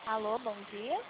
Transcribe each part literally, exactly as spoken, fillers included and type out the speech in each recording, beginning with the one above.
Alô, bom dia.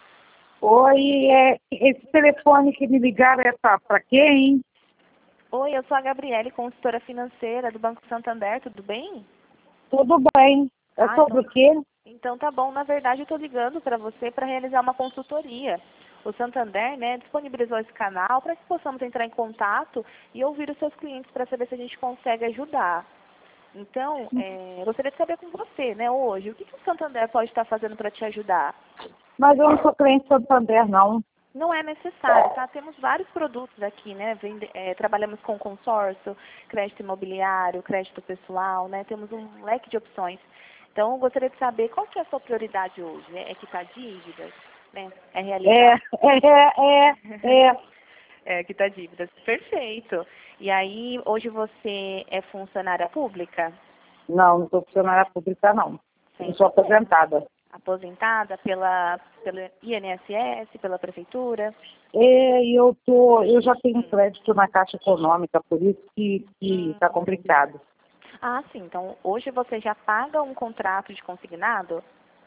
Oi, é, esse telefone que me ligaram é para quem? Oi, eu sou a Gabriele, consultora financeira do Banco Santander, tudo bem? Tudo bem. É Ah, sobre então, o quê? então tá bom. Na verdade, eu estou ligando para você para realizar uma consultoria. O Santander, né, disponibilizou esse canal para que possamos entrar em contato e ouvir os seus clientes para saber se a gente consegue ajudar. Então, é, eu gostaria de saber com você, né, hoje, o que, que o Santander pode estar fazendo para te ajudar? Mas eu não sou cliente Santander, não. Não é necessário, tá? Temos vários produtos aqui, né? Vende, é, trabalhamos com consórcio, crédito imobiliário, crédito pessoal, né? Temos um leque de opções. Então, eu gostaria de saber qual que é a sua prioridade hoje, né? É quitar dívidas, né? É É, realizar... é, é, é. é. é, quitar dívidas. Perfeito. E aí, hoje você é funcionária pública? Não, não sou funcionária pública, não. Sem Eu sou problema. aposentada. Aposentada pela, pelo I N S S, pela prefeitura? É, e eu, tô, eu já tenho Hum. crédito na Caixa Econômica, por isso que Hum. está complicado. Ah, sim. Então, hoje você já paga um contrato de consignado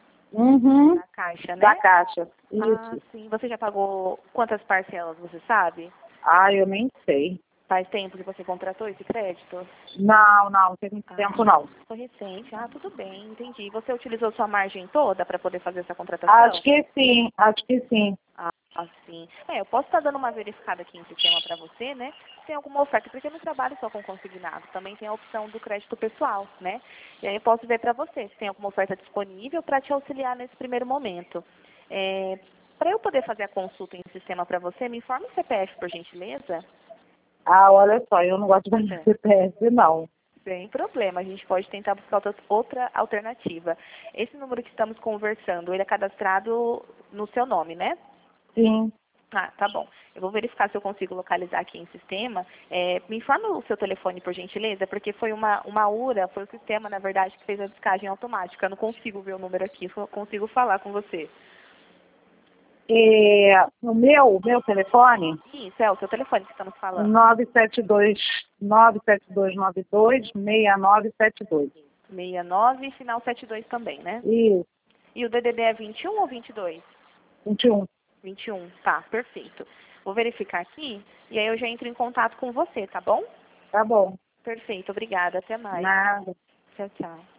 Uhum. na Caixa, Da né? Caixa, Ah, isso. sim. Você já pagou quantas parcelas, você sabe? Ah, eu nem sei. Faz tempo que você contratou esse crédito? Não, não, tem muito tempo, Ah, não. foi recente. Ah, tudo bem, entendi. Você utilizou sua margem toda para poder fazer essa Acho contratação? que sim, acho que sim. Ah, sim. É, eu posso estar dando uma verificada aqui em sistema para você, né? Se tem alguma oferta, porque eu não trabalho só com consignado. Também tem a opção do crédito pessoal, né? E aí eu posso ver para você se tem alguma oferta disponível para te auxiliar nesse primeiro momento. É, para eu poder fazer a consulta em sistema para você, me informe o C P F, por gentileza. Ah, olha só, eu não gosto de vender É. C P F, não. Sem problema, a gente pode tentar buscar outra, outra alternativa. Esse número que estamos conversando, ele é cadastrado no seu nome, né? Sim. Ah, tá bom. Eu vou verificar se eu consigo localizar aqui em sistema. É, me informa o seu telefone, por gentileza, porque foi uma, uma U R A, foi o sistema, na verdade, que fez a descagem automática. Eu não consigo ver o número aqui, só consigo falar com você. É, o meu, o meu telefone, Isso, é o seu telefone que estamos falando. nove sete dois, nove sete dois nove dois, seis nove sete dois. sessenta e nove, final setenta e dois também, né? Isso, E o D D D é vinte e um ou vinte e dois? vinte e um. vinte e um, tá, perfeito. Vou verificar aqui e aí eu já entro em contato com você, tá bom? Tá bom. Perfeito, obrigada. Até mais. Nada. Tchau, tchau.